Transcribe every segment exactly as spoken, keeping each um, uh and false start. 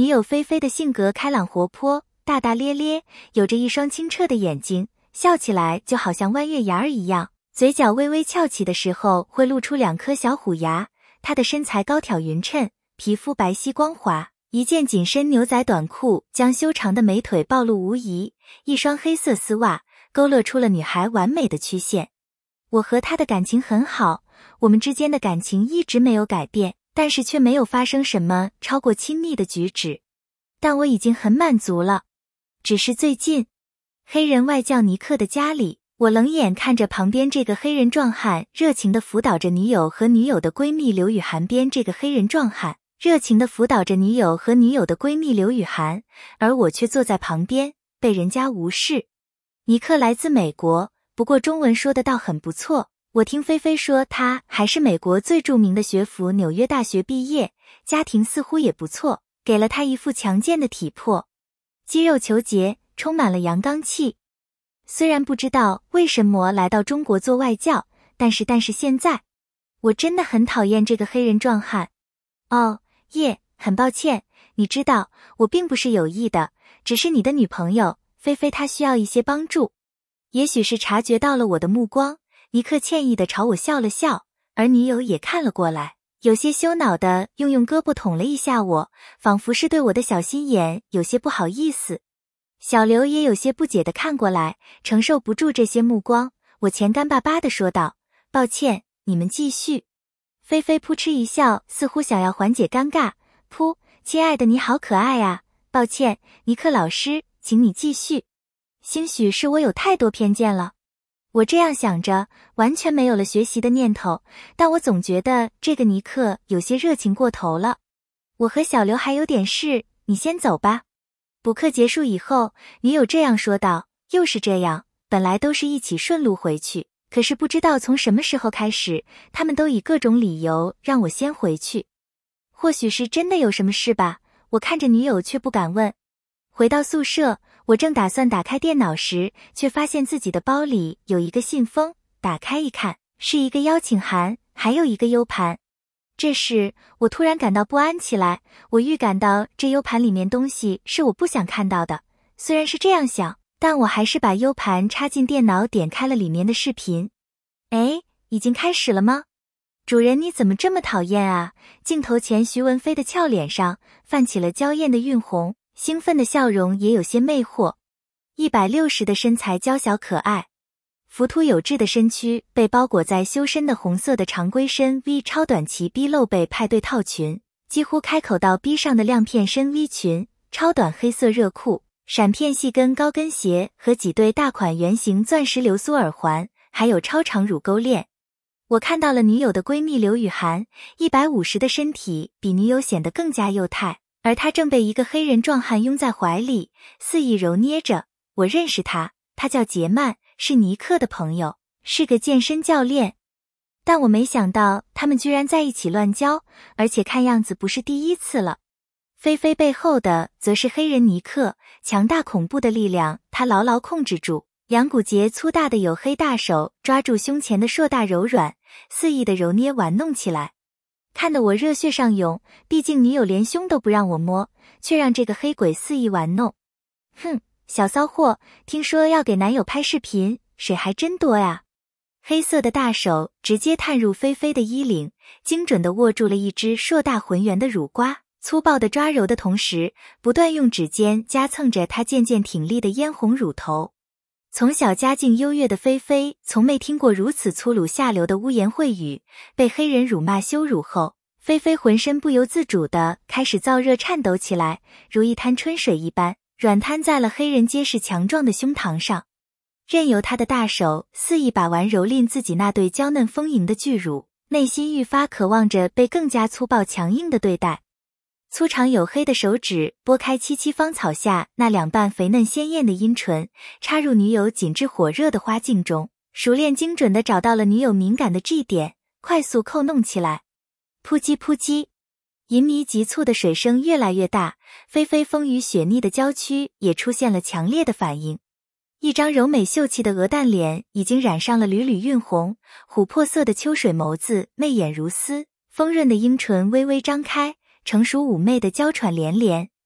女友菲菲的性格开朗活泼，大大咧咧，有着一双清澈的眼睛，笑起来就好像弯月牙儿一样，嘴角微微翘起的时候会露出两颗小虎牙。她的身材高挑匀称，皮肤白皙光滑，一件紧身牛仔短裤将修长的美腿暴露无遗，一双黑色丝袜勾勒出了女孩完美的曲线。我和她的感情很好，我们之间的感情一直没有改变，但是却没有发生什么超过亲密的举止。但我已经很满足了。只是最近，黑人外教尼克的家里，我冷眼看着旁边这个黑人壮汉热情地辅导着女友和女友的闺蜜刘雨涵，边这个黑人壮汉热情地辅导着女友和女友的闺蜜刘雨涵，而我却坐在旁边，被人家无视。尼克来自美国，不过中文说得倒很不错。我听菲菲说他还是美国最著名的学府纽约大学毕业，家庭似乎也不错，给了他一副强健的体魄，肌肉虬结，充满了阳刚气。虽然不知道为什么来到中国做外教，但是但是现在，我真的很讨厌这个黑人壮汉。哦，耶，很抱歉，你知道，我并不是有意的，只是你的女朋友，菲菲她需要一些帮助。也许是察觉到了我的目光，尼克歉意地朝我笑了笑，而女友也看了过来，有些羞恼地用用胳膊捅了一下我，仿佛是对我的小心眼有些不好意思。小刘也有些不解地看过来，承受不住这些目光，我前干巴巴地说道：抱歉，你们继续。菲菲扑哧一笑，似乎想要缓解尴尬。噗，亲爱的你好可爱啊，抱歉，尼克老师，请你继续。兴许是我有太多偏见了。我这样想着，完全没有了学习的念头，但我总觉得这个尼克有些热情过头了。我和小刘还有点事，你先走吧。补课结束以后，女友这样说道，又是这样，本来都是一起顺路回去，可是不知道从什么时候开始，他们都以各种理由让我先回去。或许是真的有什么事吧，我看着女友却不敢问。回到宿舍，我正打算打开电脑时，却发现自己的包里有一个信封，打开一看，是一个邀请函，还有一个 U 盘。这时，我突然感到不安起来，我预感到这 U 盘里面东西是我不想看到的。虽然是这样想，但我还是把 U 盘插进电脑，点开了里面的视频。哎，已经开始了吗？主人你怎么这么讨厌啊？镜头前徐文飞的俏脸上泛起了娇艳的晕红，兴奋的笑容也有些魅惑。一百六十的身材娇小可爱，浮凸有致的身躯被包裹在修身的红色的长龟身 V 超短齐逼露背派对套裙，几乎开口到逼上的亮片身 V 裙，超短黑色热裤，闪片细跟高跟鞋和几对大款圆形钻石流苏耳环，还有超长乳沟链。我看到了女友的闺蜜刘雨涵，一百五十的身体比女友显得更加幼态，而她正被一个黑人壮汉拥在怀里，肆意揉捏着。我认识他，他叫杰曼，是尼克的朋友，是个健身教练。但我没想到他们居然在一起乱交，而且看样子不是第一次了。菲菲背后的则是黑人尼克，强大恐怖的力量他牢牢控制住，两股节粗大的黝黑大手抓住胸前的硕大柔软，肆意的揉捏玩弄起来。看得我热血上涌，毕竟女友连胸都不让我摸，却让这个黑鬼肆意玩弄。哼，小骚货，听说要给男友拍视频，水还真多呀。黑色的大手直接探入菲菲的衣领，精准地握住了一只硕大浑圆的乳瓜，粗暴地抓揉的同时，不断用指尖夹蹭着她渐渐挺立的嫣红乳头。从小家境优越的菲菲从没听过如此粗鲁下流的污言秽语，被黑人辱骂羞辱后，菲菲浑身不由自主地开始燥热颤抖起来，如一滩春水一般软瘫在了黑人结实强壮的胸膛上，任由他的大手肆意把玩蹂躏自己那对娇嫩丰盈的巨乳，内心愈发渴望着被更加粗暴强硬的对待。粗长黝黑的手指拨开萋萋芳草下那两瓣肥嫩鲜艳的阴唇，插入女友紧致火热的花茎中，熟练精准地找到了女友敏感的 G 点，快速扣弄起来。扑叽扑叽，淫靡急促的水声越来越大，菲菲丰腴雪腻的娇躯也出现了强烈的反应。一张柔美秀气的鹅蛋脸已经染上了缕缕晕红，琥珀色的秋水眸子媚眼如丝，丰润的樱唇微微张开，成熟妩媚的娇喘连连，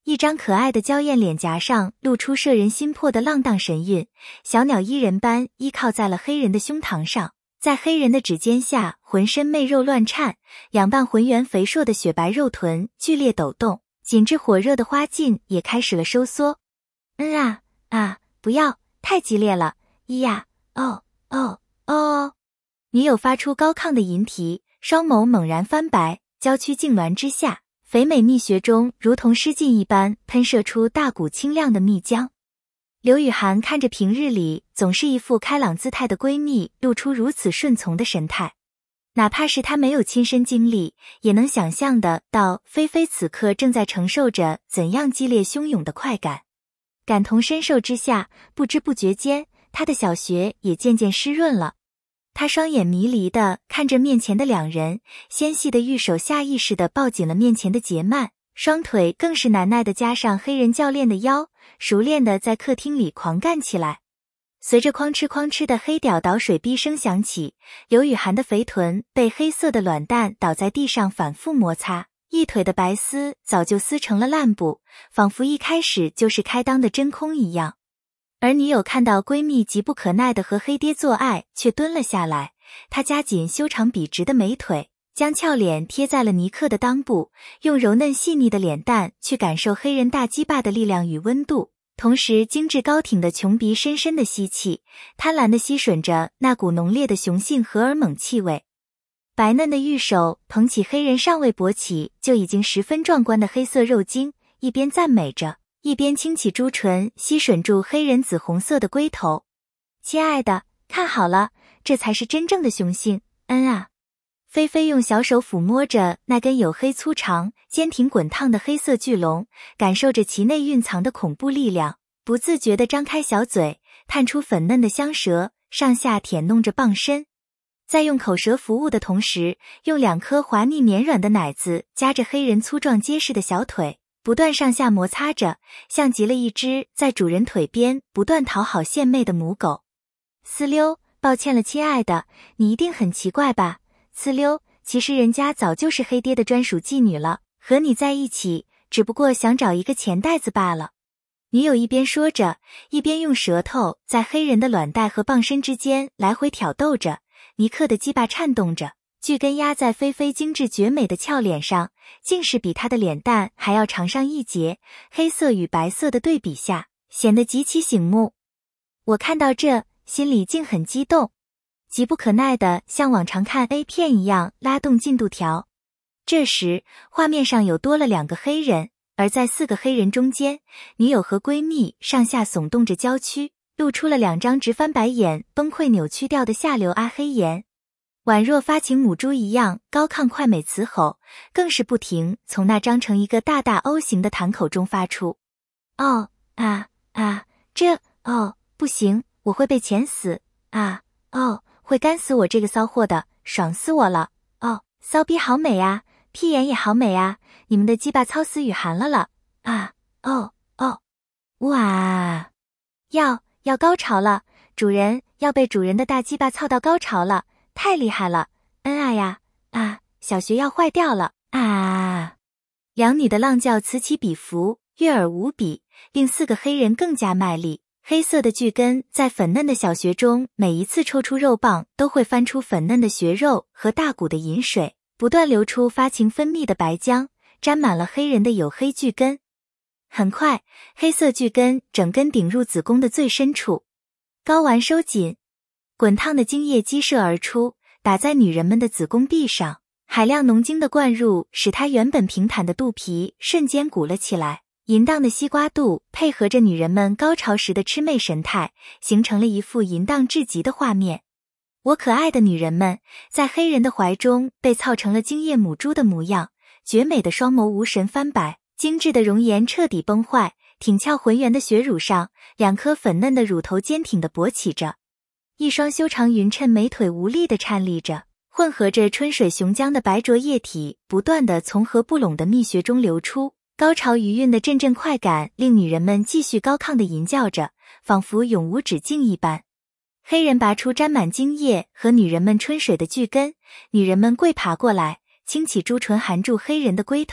一张可爱的娇艳脸颊上露出摄人心魄的浪荡神韵，小鸟依人般依靠在了黑人的胸膛上，在黑人的指尖下，浑身媚肉乱颤，两瓣浑圆肥硕的雪白肉臀剧烈抖动，紧致火热的花茎也开始了收缩。嗯啊啊，不要，太激烈了，咿呀，哦哦哦哦！女友发出高亢的吟啼，双眸猛然翻白，娇躯痉挛之下，肥美蜜穴中如同失禁一般喷射出大股清亮的蜜浆。刘雨涵看着平日里总是一副开朗姿态的闺蜜露出如此顺从的神态，哪怕是她没有亲身经历，也能想象得到菲菲此刻正在承受着怎样激烈汹涌的快感。感同身受之下，不知不觉间，她的小穴也渐渐湿润了。她双眼迷离地看着面前的两人，纤细的玉手下意识地抱紧了面前的结蔓，双腿更是难耐地加上黑人教练的腰，熟练地在客厅里狂干起来。随着哐哧哐哧的黑屌倒水逼声响起，刘雨涵的肥臀被黑色的卵蛋倒在地上反复摩擦，一腿的白丝早就撕成了烂布，仿佛一开始就是开裆的真空一样。而女友看到闺蜜急不可耐地和黑爹做爱，却蹲了下来，她夹紧修长笔直的美腿，将俏脸贴在了尼克的裆部，用柔嫩细腻的脸蛋去感受黑人大鸡巴的力量与温度，同时精致高挺的琼鼻深深的吸气，贪婪地吸吮着那股浓烈的雄性荷尔蒙气味。白嫩的玉手捧起黑人尚未勃起就已经十分壮观的黑色肉茎，一边赞美着，一边轻启朱唇吸吮住黑人紫红色的龟头。亲爱的，看好了，这才是真正的雄性，嗯啊。菲菲用小手抚摸着那根黝黑粗长、坚挺滚烫的黑色巨龙，感受着其内蕴藏的恐怖力量，不自觉地张开小嘴，探出粉嫩的香舌，上下舔弄着棒身。在用口舌服务的同时，用两颗滑腻绵软的奶子夹着黑人粗壮结实的小腿，不断上下摩擦着，像极了一只在主人腿边不断讨好献媚的母狗。呲溜，抱歉了亲爱的，你一定很奇怪吧？呲溜，其实人家早就是黑爹的专属妓女了，和你在一起，只不过想找一个钱袋子罢了。女友一边说着，一边用舌头在黑人的卵带和棒身之间来回挑逗着，尼克的鸡巴颤动着，巨根压在菲菲精致绝美的俏脸上，竟是比她的脸蛋还要长上一截，黑色与白色的对比下，显得极其醒目。我看到这，心里竟很激动，急不可耐地像往常看 A 片一样拉动进度条。这时，画面上有多了两个黑人，而在四个黑人中间，女友和闺蜜上下耸动着娇躯，露出了两张直翻白眼、崩溃扭曲掉的下流阿黑颜，宛若发情母猪一样高亢快美嘶吼，更是不停从那张成一个大大 O 型的痰口中发出。哦啊啊，这哦不行，我会被钳死啊！哦，会干死我这个骚货的，爽死我了！哦，骚逼好美啊，屁眼也好美啊，你们的鸡巴操死雨涵了了啊！哦哦，哇，要要高潮了，主人要被主人的大鸡巴操到高潮了，太厉害了！恩啊呀啊，小穴要坏掉了啊！两女的浪叫此起彼伏，悦耳无比，令四个黑人更加卖力。黑色的巨根在粉嫩的小穴中，每一次抽出肉棒都会翻出粉嫩的穴肉和大股的饮水，不断流出发情分泌的白浆，沾满了黑人的黝黑巨根。很快，黑色巨根整根顶入子宫的最深处，睾丸收紧，滚烫的精液激射而出，打在女人们的子宫壁上，海量浓精的灌入使她原本平坦的肚皮瞬间鼓了起来。淫荡的西瓜肚配合着女人们高潮时的魑魅神态，形成了一幅淫荡至极的画面。我可爱的女人们在黑人的怀中被操成了精液母猪的模样，绝美的双眸无神翻白，精致的容颜彻底崩坏，挺翘浑圆的血乳上，两颗粉嫩的乳头坚挺地勃起着，一双修长匀称美腿无力地颤栗着，混合着春水雄浆的白浊液体不断地从合不拢的蜜穴中流出。高潮余韵的阵阵快感令女人们继续高亢地吟叫着，仿佛永无止境一般。黑人拔出沾满精液和女人们春水的巨根，女人们跪爬过来，轻起朱唇含住黑人的龟头，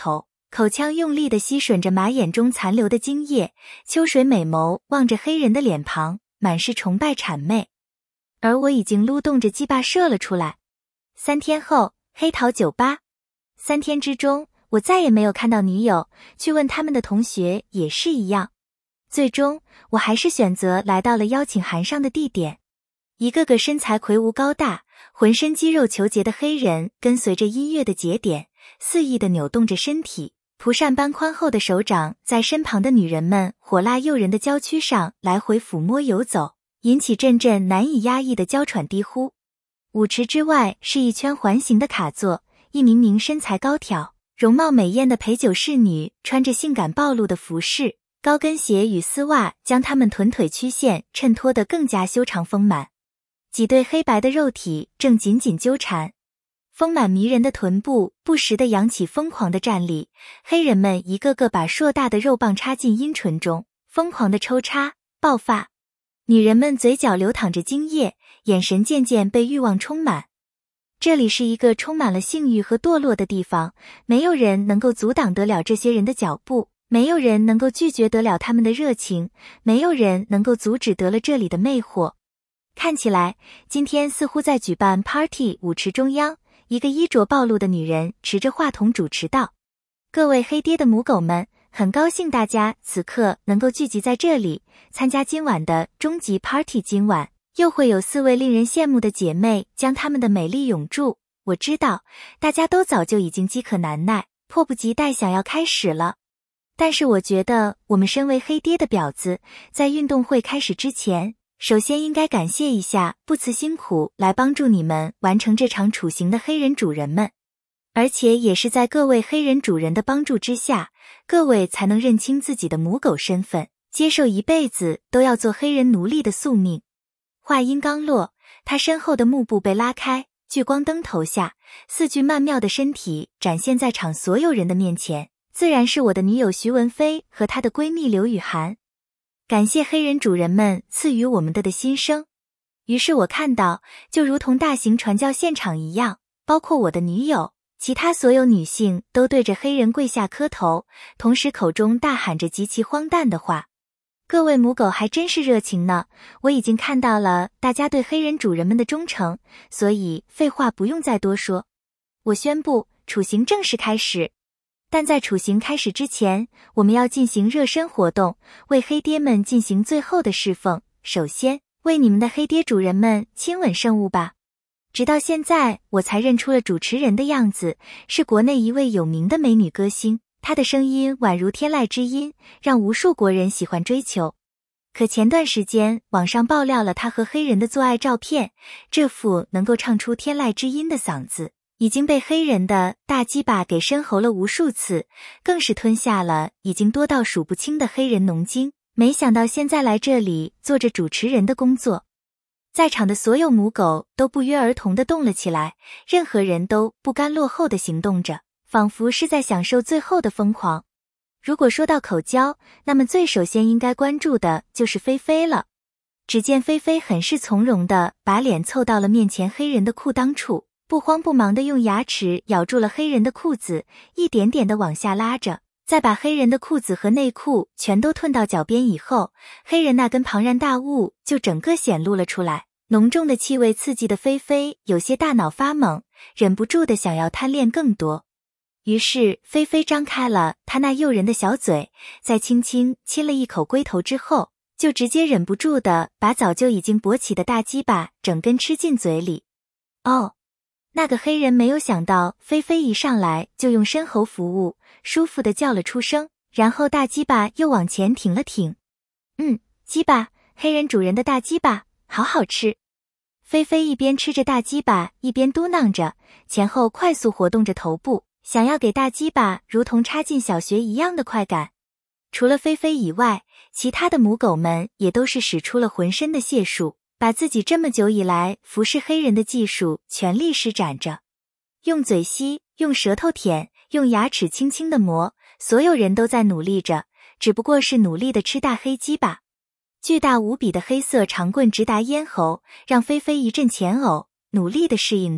口腔用力地吸吮着马眼中残留的精液，秋水美眸望着黑人的脸庞，满是崇拜谄媚。而我已经撸动着鸡巴射了出来。三天后，黑桃酒吧。三天之中，我再也没有看到女友，去问他们的同学也是一样。最终，我还是选择来到了邀请函上的地点。一个个身材魁梧高大，浑身肌肉虬结的黑人跟随着音乐的节点，肆意地扭动着身体，蒲扇般宽厚的手掌在身旁的女人们火辣诱人的娇躯上来回抚摸游走，引起阵阵难以压抑的娇喘低呼。舞池之外是一圈环形的卡座，一名名身材高挑、容貌美艳的陪酒侍女穿着性感暴露的服饰，高跟鞋与丝袜将她们臀腿曲线衬托得更加修长丰满。几对黑白的肉体正紧紧纠缠，丰满迷人的臀部不时地扬起疯狂的站立，黑人们一个个把硕大的肉棒插进阴唇中，疯狂地抽插、爆发。女人们嘴角流淌着精液，眼神渐渐被欲望充满。这里是一个充满了性欲和堕落的地方，没有人能够阻挡得了这些人的脚步，没有人能够拒绝得了他们的热情，没有人能够阻止得了这里的魅惑。看起来，今天似乎在举办 party。 舞池中央，一个衣着暴露的女人持着话筒主持道：各位黑爹的母狗们，很高兴大家此刻能够聚集在这里，参加今晚的终极 party。 今晚又会有四位令人羡慕的姐妹将她们的美丽永驻。我知道，大家都早就已经饥渴难耐，迫不及待想要开始了。但是我觉得，我们身为黑爹的婊子，在运动会开始之前，首先应该感谢一下不辞辛苦来帮助你们完成这场处刑的黑人主人们。而且也是在各位黑人主人的帮助之下，各位才能认清自己的母狗身份，接受一辈子都要做黑人奴隶的宿命。话音刚落，他身后的幕布被拉开，聚光灯投下，四具曼妙的身体展现在场所有人的面前，自然是我的女友徐文菲和她的闺蜜刘雨涵。感谢黑人主人们赐予我们的的心声。于是我看到，就如同大型传教现场一样，包括我的女友，其他所有女性都对着黑人跪下磕头，同时口中大喊着极其荒诞的话。各位母狗还真是热情呢，我已经看到了大家对黑人主人们的忠诚，所以废话不用再多说。我宣布，处刑正式开始。但在处刑开始之前，我们要进行热身活动，为黑爹们进行最后的侍奉。首先，为你们的黑爹主人们亲吻圣物吧。直到现在，我才认出了主持人的样子，是国内一位有名的美女歌星，她的声音宛如天籁之音，让无数国人喜欢追求。可前段时间，网上爆料了她和黑人的做爱照片，这副能够唱出天籁之音的嗓子，已经被黑人的大鸡巴给深喉了无数次，更是吞下了已经多到数不清的黑人浓精。没想到现在来这里做着主持人的工作。在场的所有母狗都不约而同地动了起来，任何人都不甘落后地行动着，仿佛是在享受最后的疯狂。如果说到口交，那么最首先应该关注的就是菲菲了。只见菲菲很是从容地把脸凑到了面前黑人的裤裆处，不慌不忙地用牙齿咬住了黑人的裤子，一点点地往下拉着，再把黑人的裤子和内裤全都吞到脚边以后，黑人那根庞然大物就整个显露了出来。浓重的气味刺激的菲菲有些大脑发懵，忍不住地想要贪恋更多。于是菲菲张开了她那诱人的小嘴，在轻轻亲了一口龟头之后，就直接忍不住地把早就已经勃起的大鸡巴整根吃进嘴里。哦，那个黑人没有想到菲菲一上来就用深喉服务，舒服地叫了出声，然后大鸡巴又往前挺了挺。嗯，鸡巴，黑人主人的大鸡巴好好吃。菲菲一边吃着大鸡巴一边嘟囔着，前后快速活动着头部，想要给大鸡巴如同插进小学一样的快感。除了菲菲以外，其他的母狗们也都是使出了浑身的解数，把自己这么久以来服侍黑人的技术全力施展着，用嘴吸，用舌头舔，用牙齿轻轻地磨，所有人都在努力着，只不过是努力地吃大黑鸡巴。巨大无比的黑色长棍直达咽喉，让菲菲一阵前呕，努力地适应着，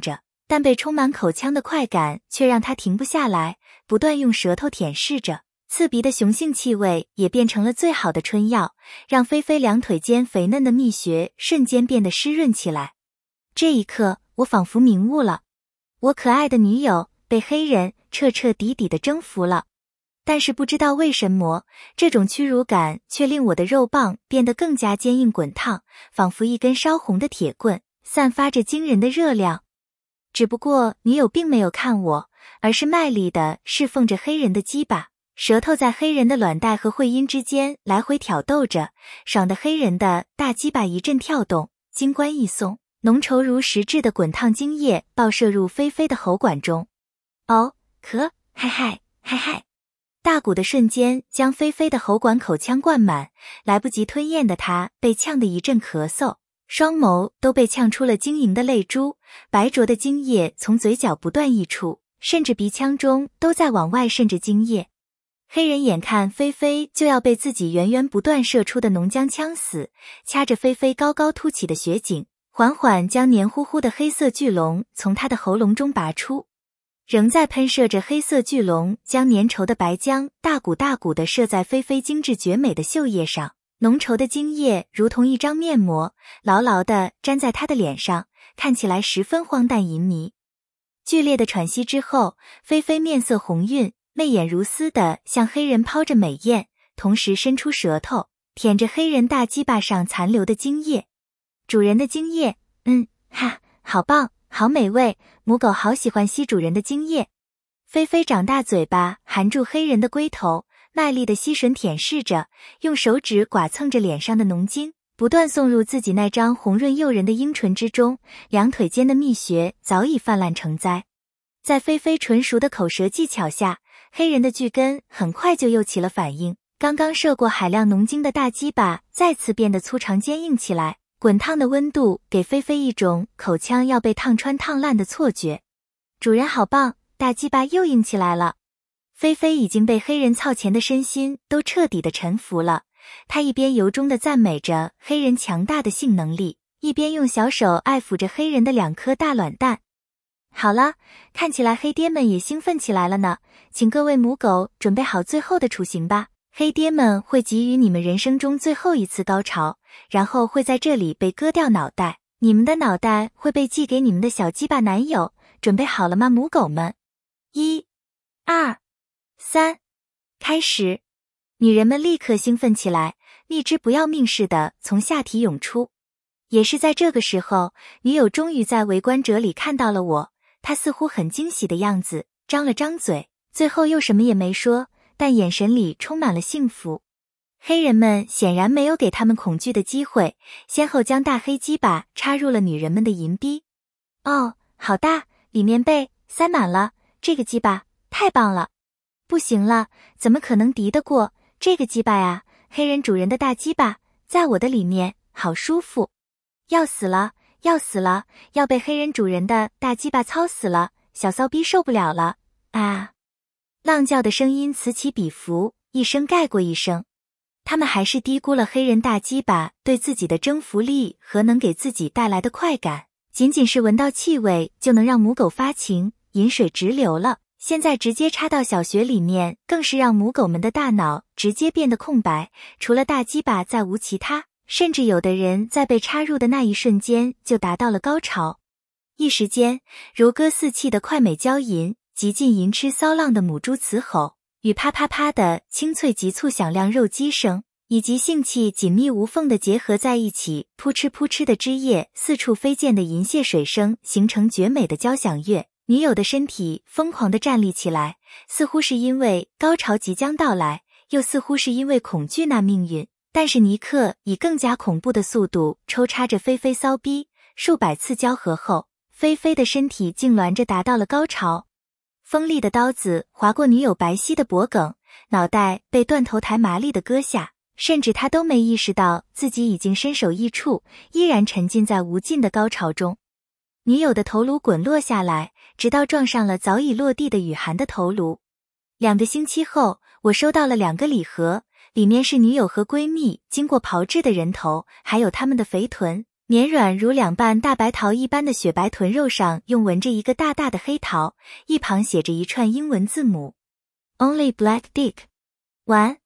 但被充满口腔的快感却让他停不下来，不断用舌头舔舐着。刺鼻的雄性气味也变成了最好的春药，让菲菲两腿间肥嫩的蜜穴瞬间变得湿润起来。这一刻，我仿佛明悟了，我可爱的女友被黑人彻彻底底地征服了。但是不知道为什么，这种屈辱感却令我的肉棒变得更加坚硬滚烫，仿佛一根烧红的铁棍，散发着惊人的热量。只不过女友并没有看我，而是卖力地侍奉着黑人的鸡巴，舌头在黑人的卵带和会阴之间来回挑逗着，爽得黑人的大鸡巴一阵跳动，金冠一松，浓稠如实质的滚烫精液爆射入菲菲的喉管中。哦，可，嗨嗨，嗨嗨！大鼓的瞬间将菲菲的喉管口腔灌满，来不及吞咽的她被呛得一阵咳嗽，双眸都被呛出了晶莹的泪珠，白浊的精液从嘴角不断溢出，甚至鼻腔中都在往外渗着精液。黑人眼看菲菲就要被自己源源不断射出的浓浆呛死，掐着菲菲高高凸起的穴颈，缓缓将黏糊糊的黑色巨龙从她的喉咙中拔出。仍在喷射着黑色巨龙将粘稠的白浆大股大股地射在菲菲精致绝美的秀叶上，浓稠的精液如同一张面膜，牢牢地粘在她的脸上，看起来十分荒诞淫靡。剧烈的喘息之后，菲菲面色红晕，媚眼如丝地向黑人抛着美艳，同时伸出舌头舔着黑人大鸡巴上残留的精液。主人的精液，嗯，哈，好棒，好美味，母狗好喜欢吸主人的精液。菲菲长大嘴巴含住黑人的龟头，卖力地吸吮舔舐着，用手指剐蹭着脸上的浓精，不断送入自己那张红润诱人的阴唇之中，两腿间的蜜穴早已泛滥成灾。在菲菲纯熟的口舌技巧下，黑人的巨根很快就又起了反应，刚刚射过海量浓精的大鸡巴再次变得粗长坚硬起来，滚烫的温度给菲菲一种口腔要被烫穿烫烂的错觉。主人好棒，大鸡巴又硬起来了。菲菲已经被黑人操前的身心都彻底的臣服了，她一边由衷的赞美着黑人强大的性能力，一边用小手爱抚着黑人的两颗大卵蛋。好了，看起来黑爹们也兴奋起来了呢，请各位母狗准备好最后的处刑吧。黑爹们会给予你们人生中最后一次高潮，然后会在这里被割掉脑袋，你们的脑袋会被寄给你们的小鸡巴男友，准备好了吗，母狗们？一、二、三，开始！女人们立刻兴奋起来，蜜汁不要命似的从下体涌出。也是在这个时候，女友终于在围观者里看到了我，她似乎很惊喜的样子，张了张嘴，最后又什么也没说，但眼神里充满了幸福。黑人们显然没有给他们恐惧的机会，先后将大黑鸡巴插入了女人们的银逼。哦，好大，里面被塞满了，这个鸡巴太棒了！不行了，怎么可能敌得过这个鸡巴呀？黑人主人的大鸡巴在我的里面，好舒服！要死了，要死了，要被黑人主人的大鸡巴操死了，小骚逼受不了了啊！浪叫的声音此起彼伏，一声盖过一声。他们还是低估了黑人大鸡巴对自己的征服力和能给自己带来的快感，仅仅是闻到气味就能让母狗发情，饮水直流了。现在直接插到小穴里面，更是让母狗们的大脑直接变得空白，除了大鸡巴再无其他，甚至有的人在被插入的那一瞬间就达到了高潮。一时间，如歌似泣的快美娇吟，极尽淫痴骚浪的母猪雌吼，与啪啪啪的清脆急促响亮肉鸡声，以及性器紧密无缝的结合在一起，扑哧扑哧的汁液四处飞溅的银屑水声，形成绝美的交响乐。女友的身体疯狂地站立起来，似乎是因为高潮即将到来，又似乎是因为恐惧那命运。但是尼克以更加恐怖的速度抽插着菲菲骚逼，数百次交合后，菲菲的身体痉挛着达到了高潮。锋利的刀子划过女友白皙的脖颈，脑袋被断头台麻利地割下，甚至她都没意识到自己已经身首异处，依然沉浸在无尽的高潮中。女友的头颅滚落下来，直到撞上了早已落地的雨涵的头颅。两个星期后，我收到了两个礼盒，里面是女友和闺蜜经过炮制的人头，还有她们的肥臀。 绵软如两瓣大白桃一般的雪白臀肉上用纹着一个大大的黑桃，一旁写着一串英文字母 Only Black Dick。完。